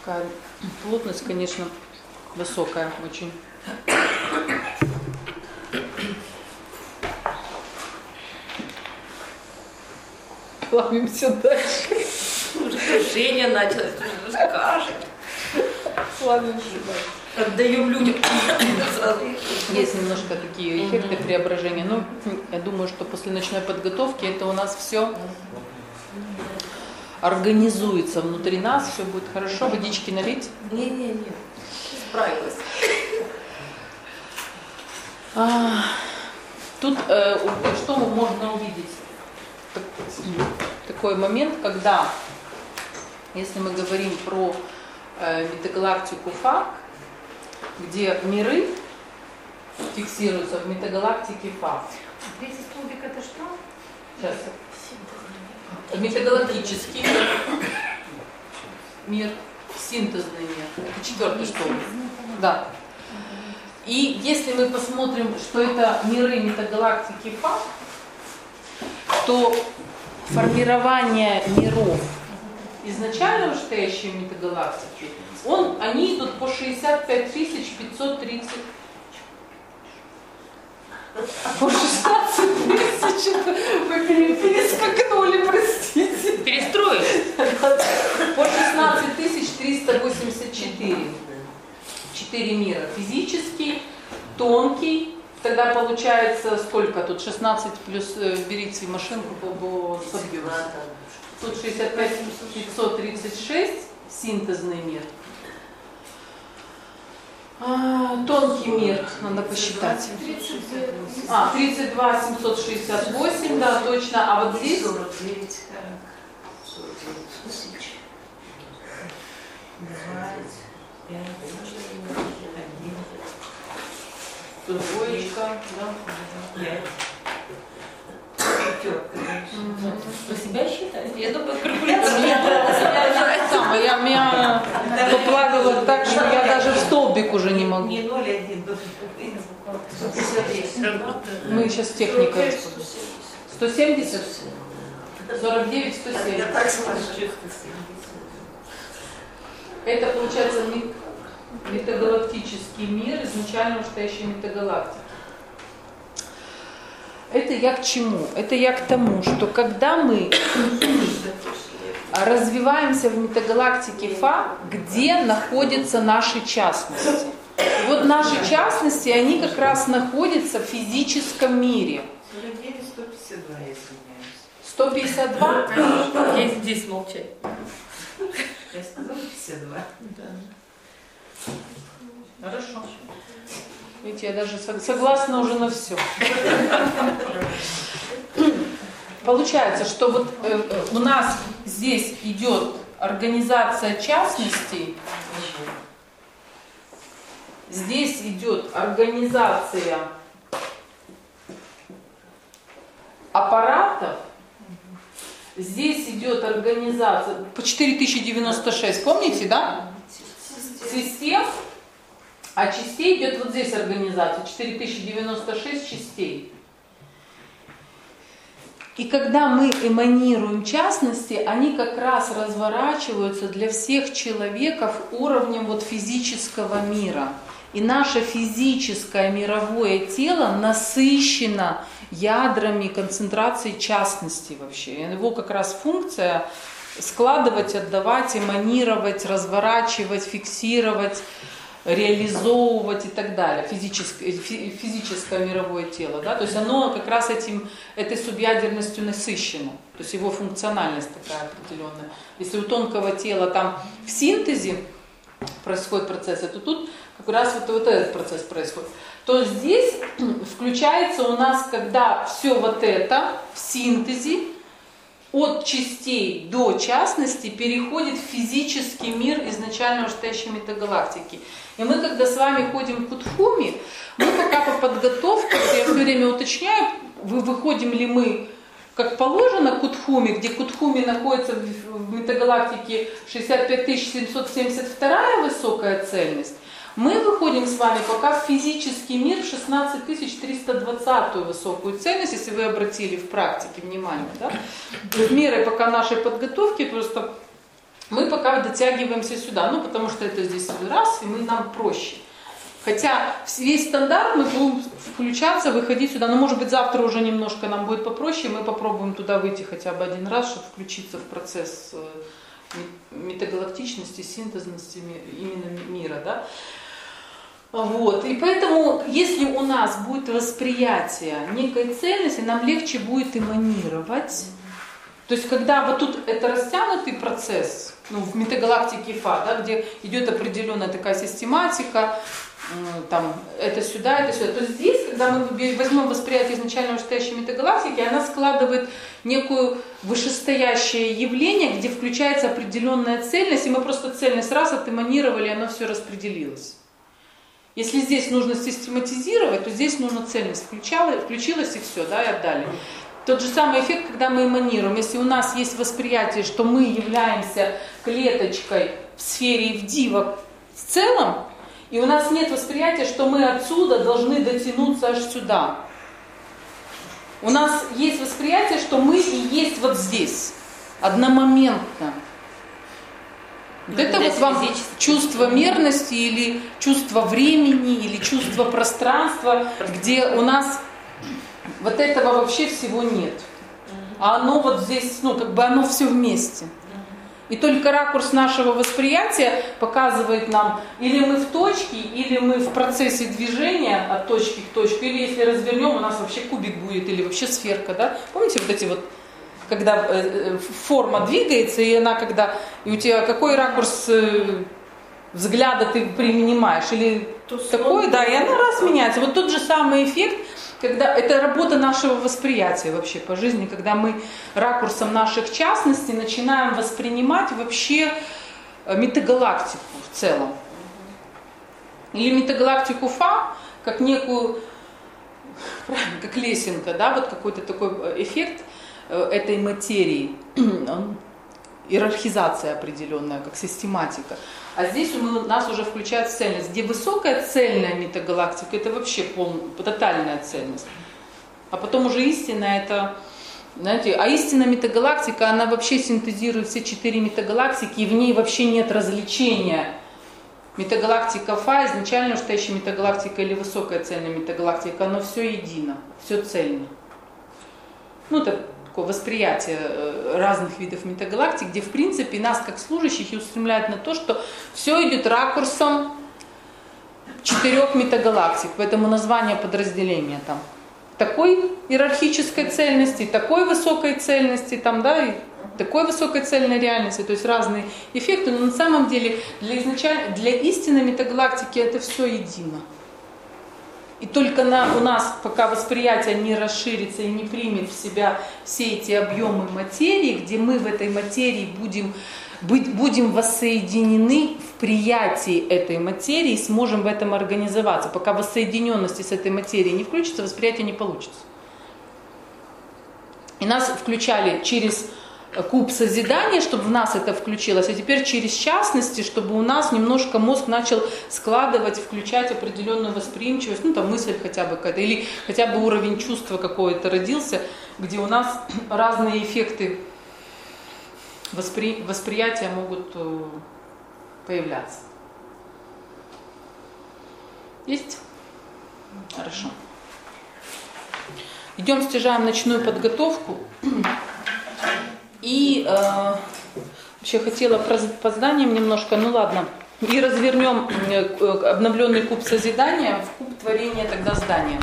Такая плотность, конечно, высокая очень. Плавимся дальше. Уже Женя началась, уже расскажет. Плавимся дальше. Отдаем людям сразу. Есть немножко такие эффекты преображения. Но я думаю, что после ночной подготовки это у нас все организуется внутри нас, все будет хорошо. Водички налить? Не, справилась. Тут что можно увидеть? Такой момент, когда, если мы говорим про метагалактику Фа, где миры фиксируются в метагалактике Фа. Третий столбик это что? Сейчас. Метагалактический мир, синтезный мир. Это четвертый столбик. Да. И если мы посмотрим, что это миры метагалактики Фа, то формирование миров изначально вышестоящей метагалактики, они идут по 65 530, по 16 тысяч, вы перескакнули, простите. Перестроились. По 16 384. 4 мира. Физический, тонкий. Тогда получается сколько? Тут 16 плюс, берите машинку, собьем. Тут 65 536, синтезный мир. Тонкий мир, надо посчитать. 32 768, да, точно. А вот здесь? 49. Тут двоечка, да? Вы себя считаете? Я думаю, калькулятор меня поплавило так, что я даже в столбик уже не могу. Не 0,1, до 150. Мы сейчас техникой. 170? 49, 170. Это получается метагалактический мир, изначально вышестоящей метагалактики. Это я к чему? Это я к тому, что когда мы развиваемся в метагалактике Фа, где находятся наши частности? И вот наши частности, они как раз находятся в физическом мире. 49, 152, я извиняюсь. 152? Я здесь молчать. Я сказала 52. Да. Хорошо. Видите, я даже согласна уже на все. Получается, что вот у нас здесь идет организация частностей, здесь идет организация аппаратов, здесь идет организация по 4096, помните, да? Систем, а частей идет вот здесь организация, 4096 частей. И когда мы эманируем частности, они как раз разворачиваются для всех человеков уровнем вот физического мира. И наше физическое мировое тело насыщено ядрами концентрации частностей вообще. Его как раз функция складывать, отдавать, эманировать, разворачивать, фиксировать, реализовывать и так далее, физическое мировое тело, да, то есть оно как раз этой субъядерностью насыщено, то есть его функциональность такая определенная. Если у тонкого тела там в синтезе происходит процесс, то тут как раз вот этот процесс происходит, то здесь включается у нас, когда все вот это в синтезе от частей до частности переходит в физический мир изначально вышестоящей метагалактики. И мы, когда с вами ходим к Кутхуми, мы пока по подготовке, я все время уточняю, выходим ли мы как положено к Кутхуми, где Кутхуми находится в метагалактике 65 772 высокая цельность, мы выходим с вами пока в физический мир в 16 320 высокую цельность, если вы обратили в практике внимание. Да? В мере пока нашей подготовки просто мы пока дотягиваемся сюда, ну потому что это здесь раз, и нам проще. Хотя весь стандарт мы будем включаться, выходить сюда, но может быть завтра уже немножко нам будет попроще, мы попробуем туда выйти хотя бы один раз, чтобы включиться в процесс метагалактичности, синтезности именно мира, да. Вот. И поэтому, если у нас будет восприятие некой цельности, нам легче будет эманировать. То есть, когда вот тут это растянутый процесс, ну, в метагалактике Фа, да, где идет определенная такая систематика, там, это сюда, то здесь, когда мы возьмем восприятие изначально вышестоящей метагалактики, она складывает некое вышестоящее явление, где включается определенная цельность, и мы просто цельность раз отэманировали, и оно все распределилось. Если здесь нужно систематизировать, то здесь нужно цельность включилась и все, да, и отдали. Тот же самый эффект, когда мы эманируем. Если у нас есть восприятие, что мы являемся клеточкой в сфере Ивдива в целом, и у нас нет восприятия, что мы отсюда должны дотянуться аж сюда. У нас есть восприятие, что мы и есть вот здесь, одномоментно. Вот это вот вам чувство мерности или чувство времени, или чувство пространства, где у нас вот этого вообще всего нет. А оно вот здесь, ну как бы оно все вместе. И только ракурс нашего восприятия показывает нам, или мы в точке, или мы в процессе движения от точки к точке, или если развернем, у нас вообще кубик будет, или вообще сферка, да? Помните вот эти вот, когда форма двигается, и она когда, и у тебя какой ракурс взгляда ты принимаешь, или такой, да, и она раз меняется. Вот тот же самый эффект, когда это работа нашего восприятия вообще по жизни, когда мы ракурсом наших частностей начинаем воспринимать вообще метагалактику в целом. Или метагалактику Фа, как некую, правильно, как лесенка, да, вот какой-то такой эффект этой материи, иерархизация определенная, как систематика. А здесь у нас уже включается цельность, где высокая цельная метагалактика, это вообще тотальная цельность. А потом уже истинная, это, знаете, а истинная метагалактика, она вообще синтезирует все 4 метагалактики, и в ней вообще нет различения. Метагалактика Фа, изначально вышестоящая метагалактика или высокая цельная метагалактика, оно все едино, все цельно. Ну, это такое восприятие разных видов метагалактик, где, в принципе, нас, как служащих, и устремляет на то, что все идет ракурсом 4 метагалактик, поэтому название подразделения там такой иерархической цельности, такой высокой цельности, там, да, и такой высокой цельной реальности, то есть разные эффекты, но на самом деле для истинной метагалактики это все едино. И только у нас, пока восприятие не расширится и не примет в себя все эти объемы материи, где мы в этой материи будем воссоединены в приятии этой материи и сможем в этом организоваться. Пока воссоединенности с этой материей не включится, восприятие не получится. И нас включали через куб созидания, чтобы в нас это включилось, а теперь через частности, чтобы у нас немножко мозг начал складывать, включать определенную восприимчивость, ну там мысль хотя бы какая-то, или хотя бы уровень чувства какой-то родился, где у нас разные эффекты восприятия могут появляться. Есть? Хорошо. Идем, стяжаем ночную подготовку. И вообще хотела по зданиям немножко, ну ладно, и развернем обновленный куб созидания в куб творения тогда здания.